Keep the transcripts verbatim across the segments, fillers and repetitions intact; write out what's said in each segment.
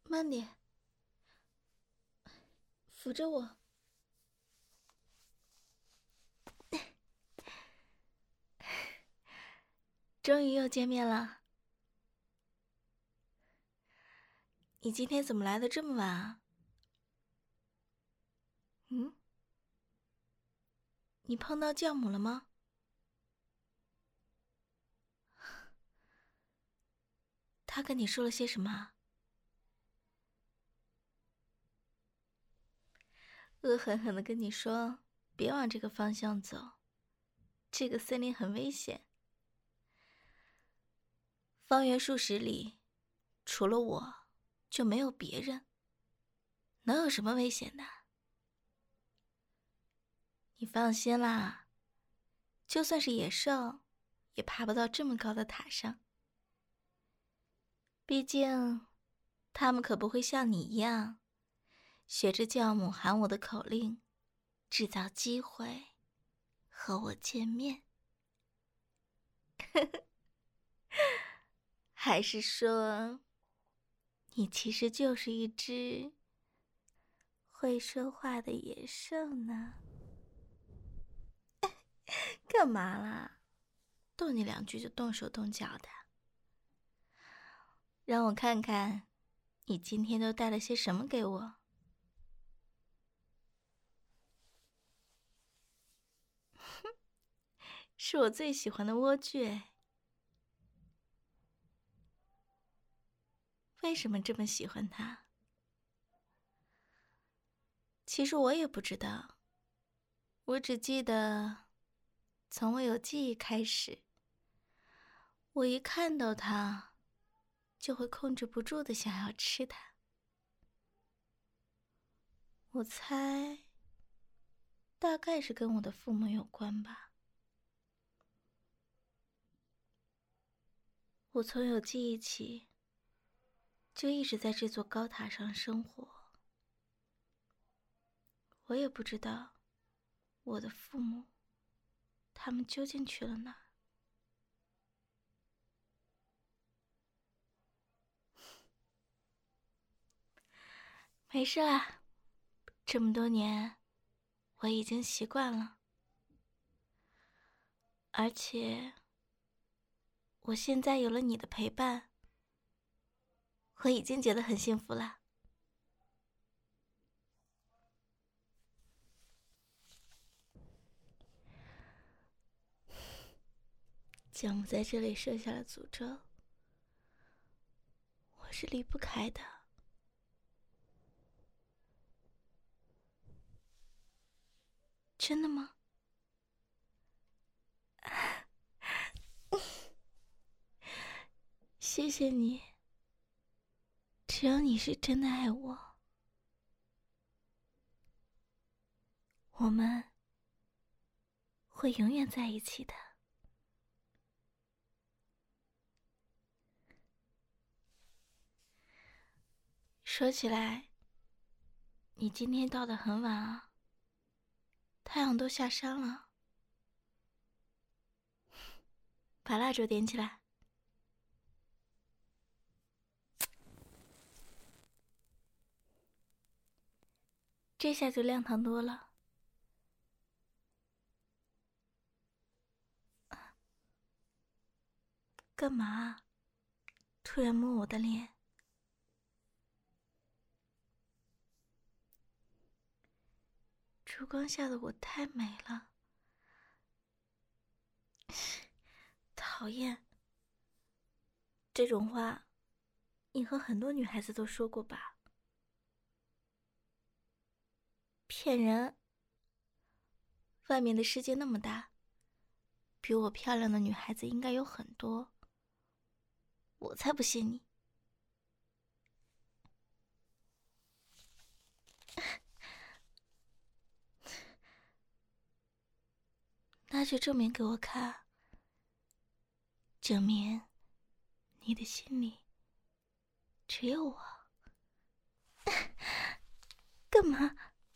慢点，扶着我。终于又见面了。你今天怎么来的这么晚啊？嗯？你碰到教母了吗？他跟你说了些什么？恶狠狠地跟你说，别往这个方向走，这个森林很危险。方圆数十里，除了我，就没有别人，能有什么危险的？你放心啦，就算是野兽，也爬不到这么高的塔上。毕竟，他们可不会像你一样，学着教母喊我的口令，制造机会和我见面。还是说，你其实就是一只会说话的野兽呢？干嘛啦？逗你两句就动手动脚的？让我看看，你今天都带了些什么给我？是我最喜欢的莴苣。为什么这么喜欢它？其实我也不知道，我只记得，从我有记忆开始，我一看到它，就会控制不住的想要吃它。我猜，大概是跟我的父母有关吧。我从有记忆起，就一直在这座高塔上生活。我也不知道，我的父母，他们究竟去了哪儿。没事啦，这么多年，我已经习惯了。而且，我现在有了你的陪伴，我已经觉得很幸福了。教母在这里设下了诅咒，我是离不开的。真的吗？谢谢你。只要你是真的爱我，我们会永远在一起的。说起来，你今天到得很晚啊，太阳都下山了。把蜡烛点起来。这下就亮堂多了。干嘛？突然摸我的脸？烛光下的我太美了。讨厌。这种话，你和很多女孩子都说过吧？骗人。外面的世界那么大，比我漂亮的女孩子应该有很多。我才不信你。那就证明给我看，证明你的心里只有我。干嘛？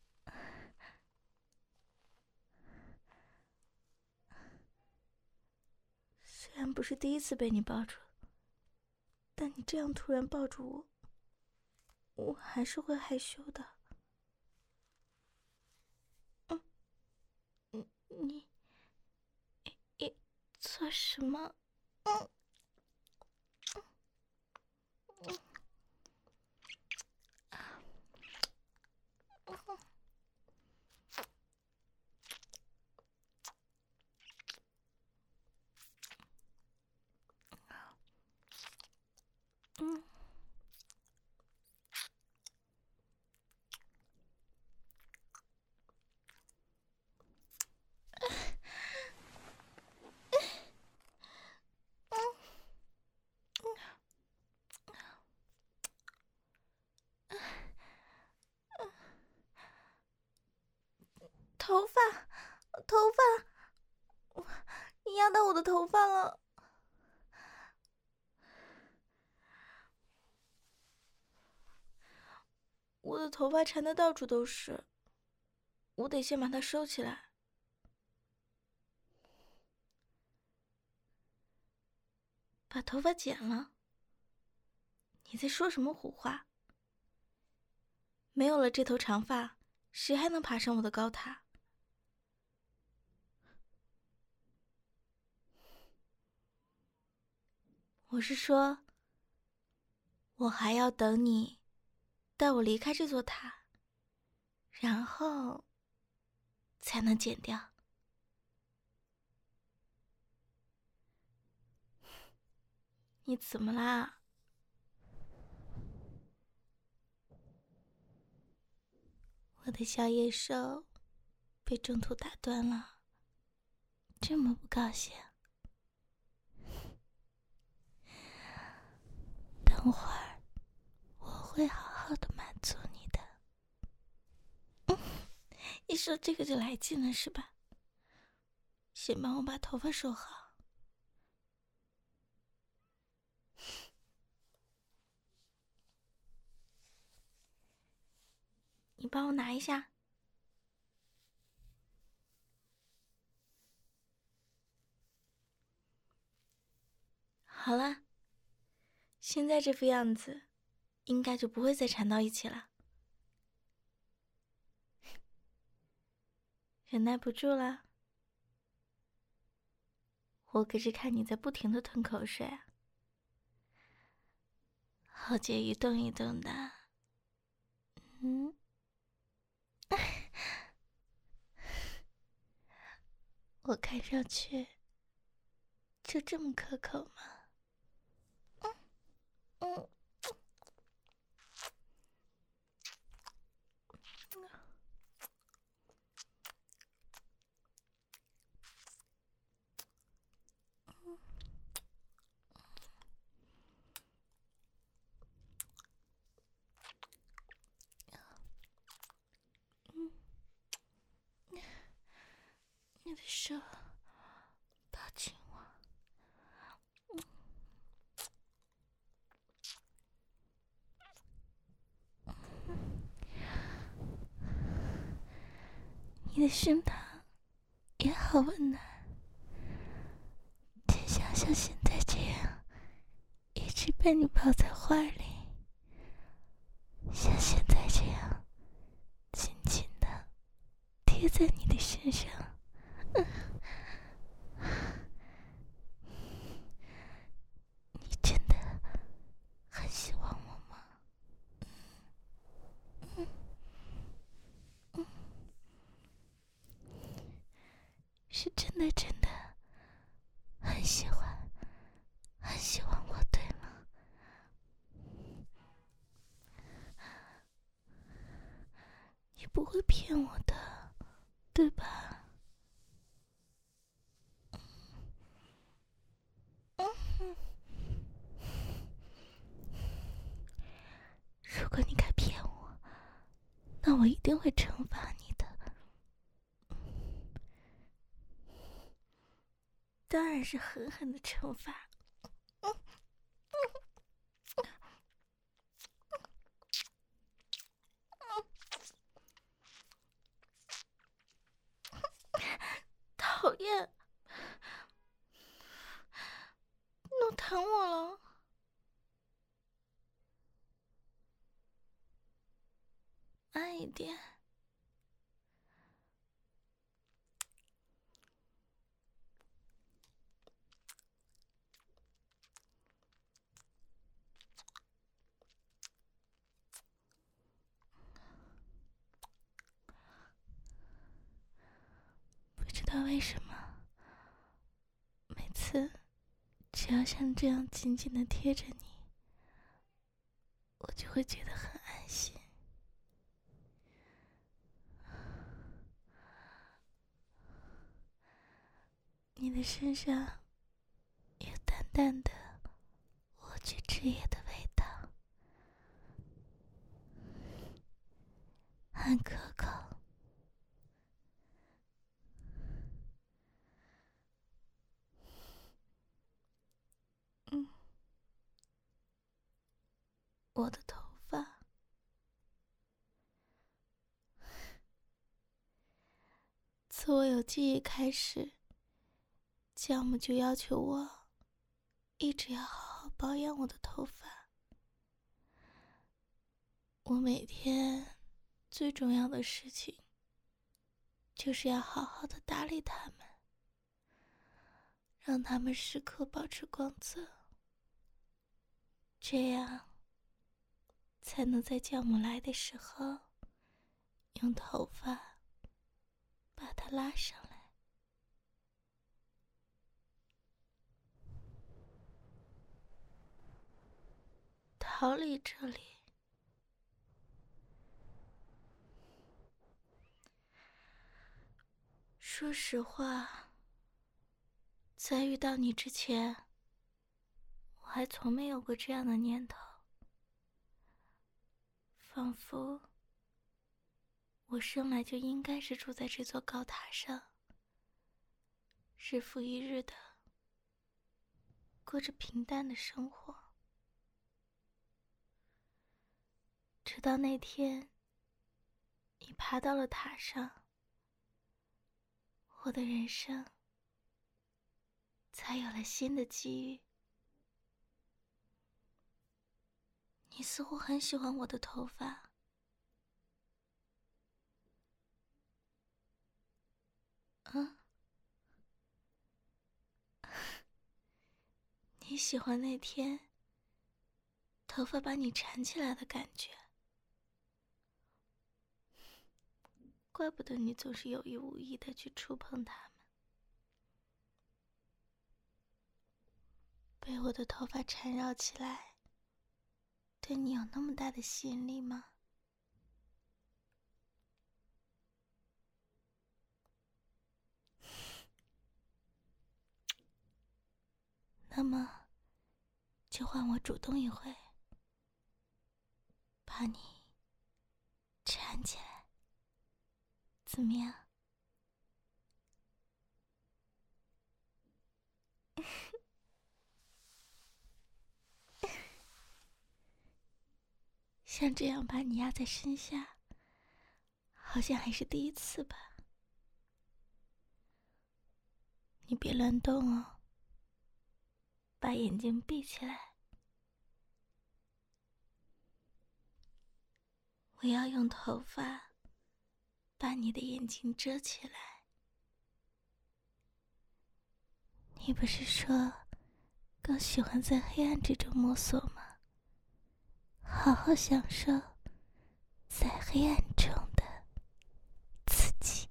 虽然不是第一次被你抱住，但你这样突然抱住我， 我还是会害羞的。嗯，你你你做什么？嗯嗯嗯嗯。头发，头发，你压到我的头发了。我的头发缠得到处都是，我得先把它收起来。把头发剪了？你在说什么胡话？没有了这头长发，谁还能爬上我的高塔？我是说，我还要等你带我离开这座塔，然后才能剪掉。你怎么啦？我的小野兽被中途打断了，这么不高兴？等会儿我会好好的满足你的。嗯，一说这个就来劲了是吧？先帮我把头发收好。你帮我拿一下。好了，现在这副样子，应该就不会再缠到一起了。忍耐不住了，我可是看你在不停的吞口水啊，喉结一动一动的。嗯，我看上去就这么可口吗？嗯嗯。你的手抱紧我。你的胸膛也好温暖，就像像现在这样，一直被你抱在怀里，像现在这样，紧紧的贴在你的身上。嗯，你真的很喜欢我吗？嗯嗯，是真的真的很喜欢，很喜欢我，对吗？你不会骗我的，对吧？嗯，如果你敢骗我，那我一定会惩罚你的。当然是狠狠的惩罚。嗯讨厌，弄疼我了。 慢一点。不知道为什么，每次只要像这样紧紧地贴着你，我就会觉得很安心。你的身上有淡淡的莴苣汁液的味道，很可口。嗯，我的头发，自我有记忆开始，教母就要求我一直要好好保养我的头发。我每天最重要的事情就是要好好的打理它们，让它们时刻保持光泽，这样才能在教母来的时候用头发把它拉上来。逃离这里，说实话，在遇到你之前，我还从没有过这样的念头，仿佛我生来就应该是住在这座高塔上，日复一日的过着平淡的生活。直到那天，你爬到了塔上，我的人生才有了新的机遇。你似乎很喜欢我的头发，嗯？你喜欢那天头发把你缠起来的感觉，怪不得你总是有意无意的去触碰它们。被我的头发缠绕起来，对你有那么大的吸引力吗？那么，就换我主动一回，把你缠起来，怎么样？像这样把你压在身下，好像还是第一次吧？你别乱动哦，把眼睛闭起来。我要用头发把你的眼睛遮起来。你不是说更喜欢在黑暗之中摸索吗？好好享受在黑暗中的刺激。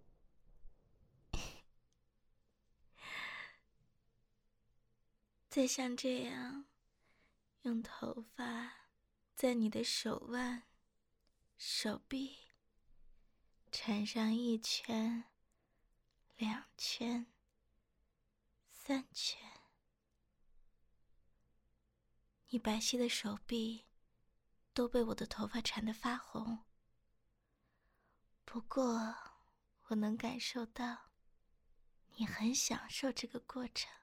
再像这样用头发在你的手腕、手臂缠上一圈、两圈、三圈，你白皙的手臂都被我的头发缠得发红。不过我能感受到你很享受这个过程。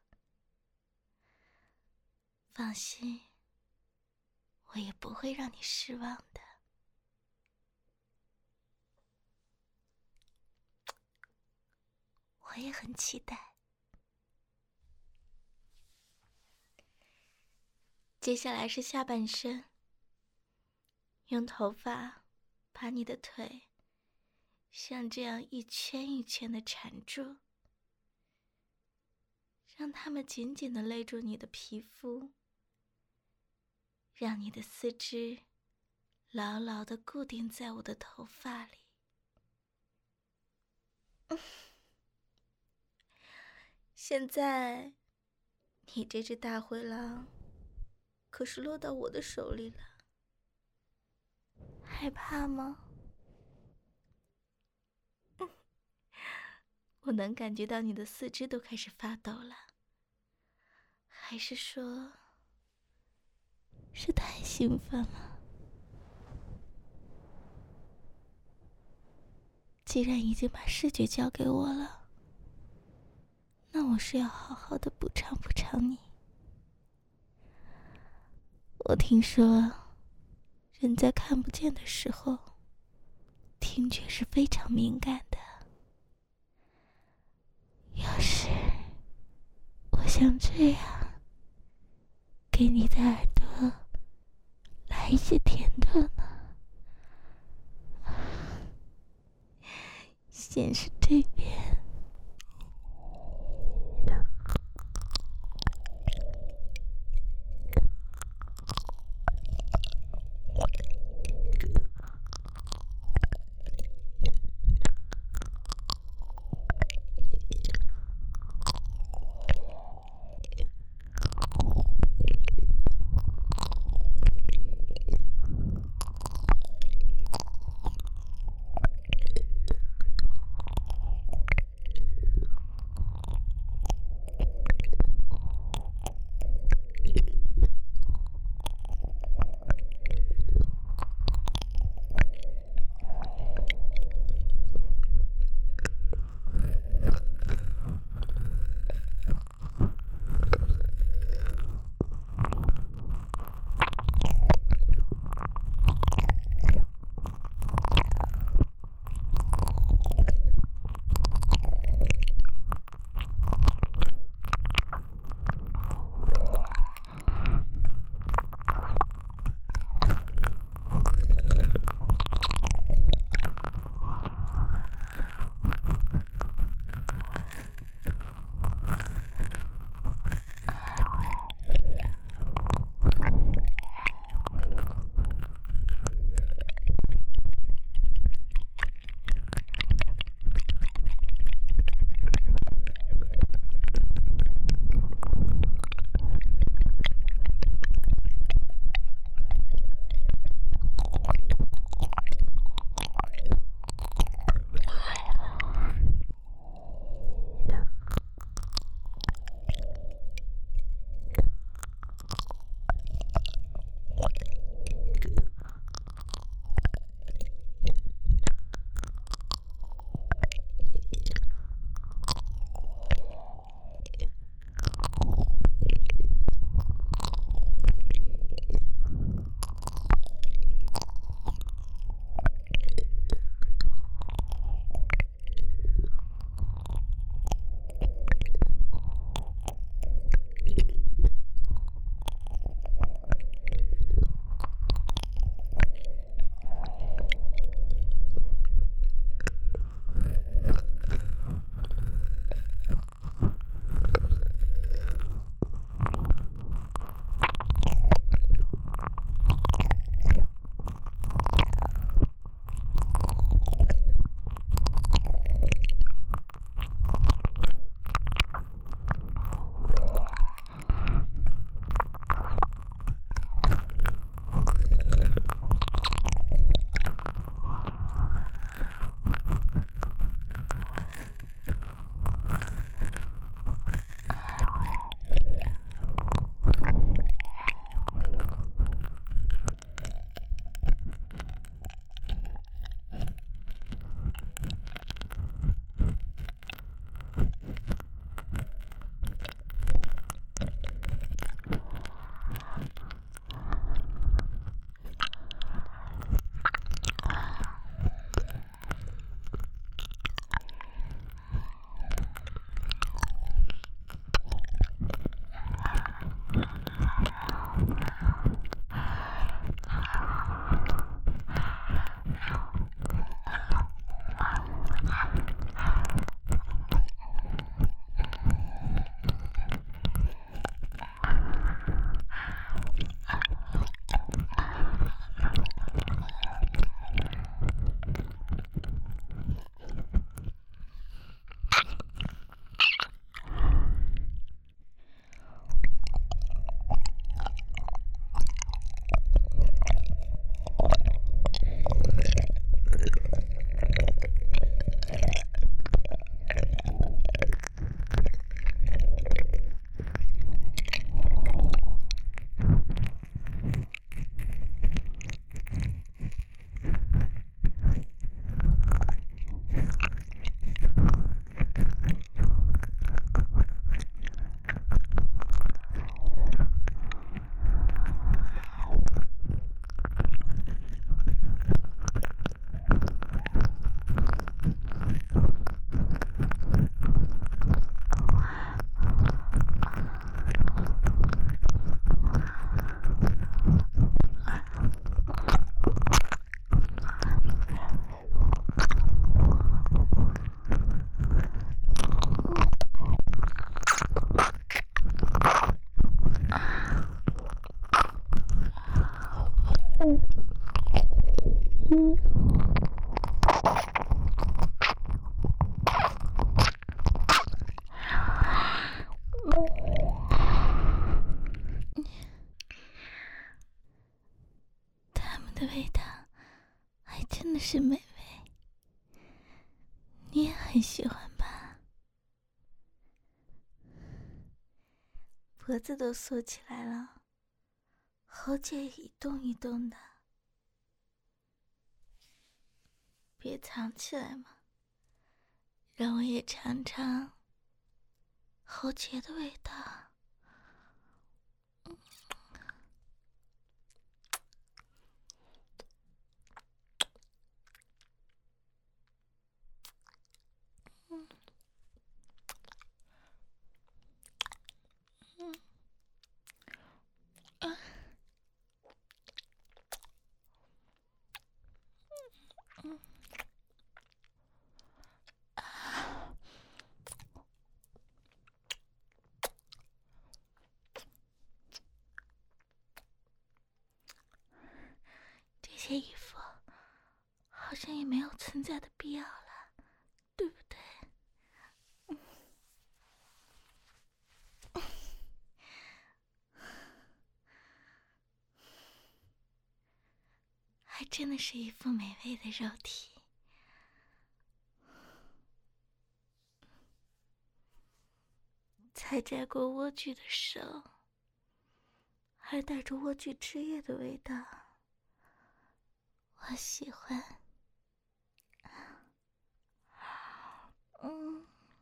放心，我也不会让你失望的。我也很期待。接下来是下半身，用头发把你的腿像这样一圈一圈的缠住，让它们紧紧地勒住你的皮肤，让你的四肢牢牢地固定在我的头发里。现在，你这只大灰狼可是落到我的手里了，害怕吗？我能感觉到你的四肢都开始发抖了，还是说，是太兴奋了？既然已经把视觉交给我了，那我是要好好的补偿补偿你。我听说，人在看不见的时候，听觉是非常敏感的。要是我像这样，给你的耳朵来一些甜头呢？先是这边。 的味道还真的是美味，你也很喜欢吧？脖子都缩起来了，喉结也一动一动的，别藏起来嘛，让我也尝尝喉结的味道。这些衣服好像也没有存在的必要了，对不对？还真的是一副美味的肉体。采摘过莴苣的手，还带着莴苣汁液的味道，我喜欢。嗯。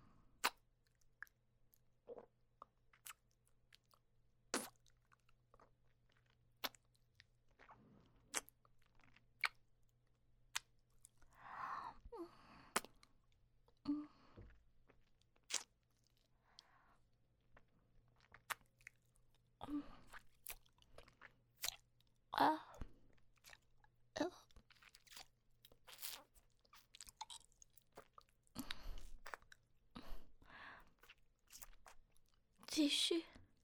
嗯。嗯。啊。呃。继续。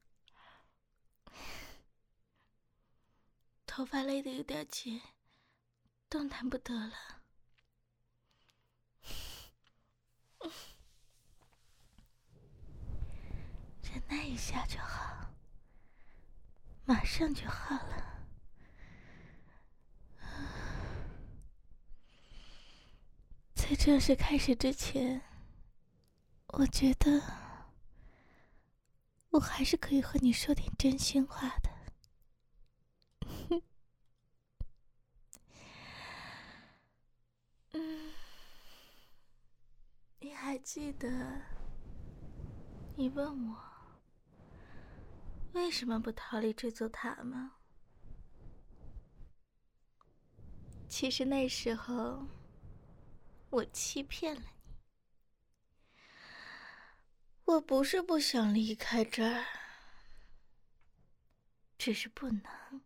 头发勒得有点紧，动弹不得了。忍耐一下就好，马上就好了。在正式开始之前，我觉得我还是可以和你说点真心话的。嗯，你还记得你问我为什么不逃离这座塔吗？其实那时候我欺骗了你，我不是不想离开这儿，只是不能。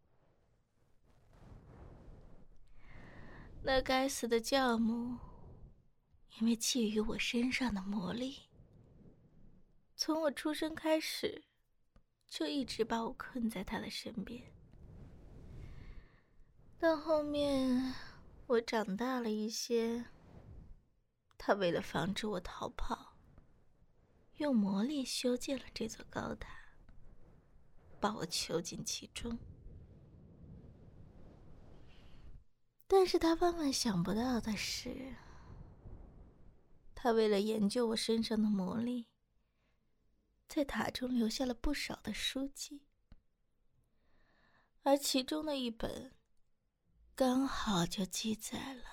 那该死的教母因为觊觎我身上的魔力，从我出生开始就一直把我困在他的身边。但后面我长大了一些，他为了防止我逃跑，用魔力修建了这座高塔，把我囚禁其中。但是他万万想不到的是，他为了研究我身上的魔力，在塔中留下了不少的书籍，而其中的一本刚好就记载了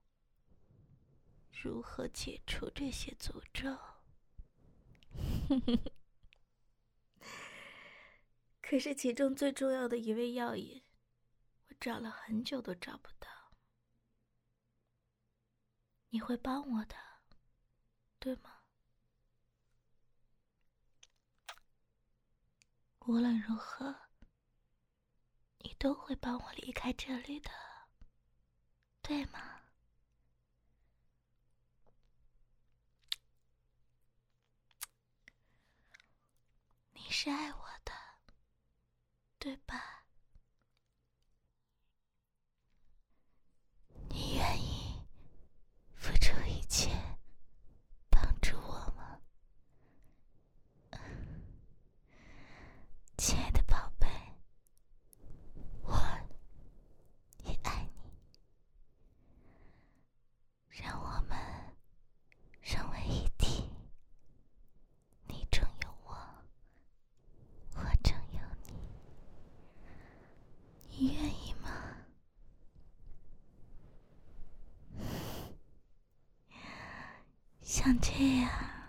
如何解除这些诅咒。可是其中最重要的一味药引，我找了很久都找不到。你会帮我的，对吗？无论如何，你都会帮我离开这里的，对吗？你是爱我的，对吧？你愿意付出一切帮助我吗？亲爱的宝贝，我想这样。